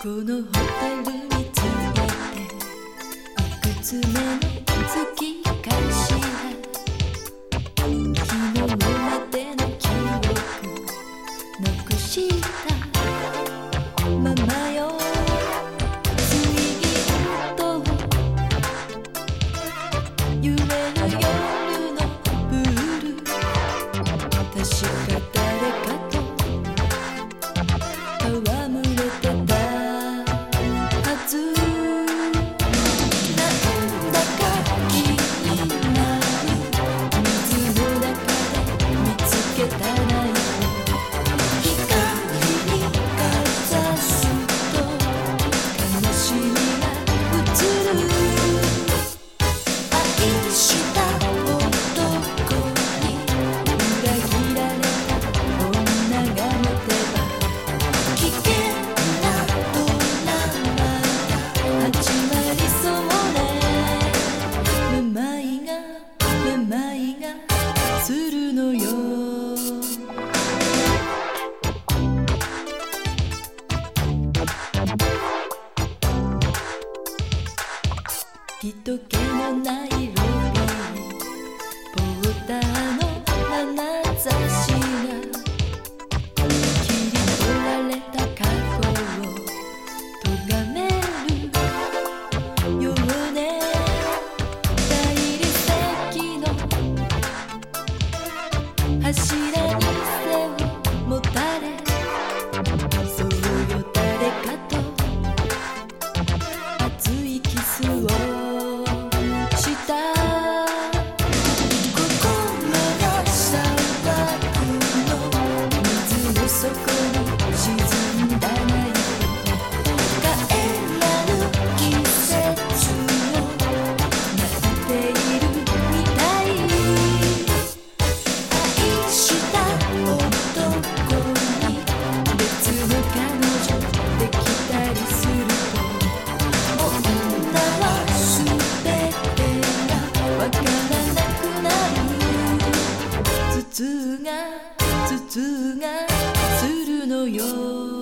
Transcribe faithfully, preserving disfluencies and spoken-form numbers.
このホテルに着いていくつ目の月かしら。昨日までの記憶なくしたままよ。水銀と揺れる夜のプール、確か誰かと戯れてたはず。なんだか気になる水の中で見つけたらよ。光にかざすと悲しみが映る。愛した男に裏切られた女が持てば危険なドラマが始まりそうね。めまいがめまいがするのよ。人気のないロビー、ポーターの眼差しが切り取られた過去を咎めるようね。大理石の柱に背をもたれ、そうよ誰かと熱いキスをした。心が砂漠の水の底に沈んだなよ。帰らぬ季節を待っているみたい。愛した男に別の彼女できたりすると、女は全てがわからなくなる。頭痛が頭痛がするのよ。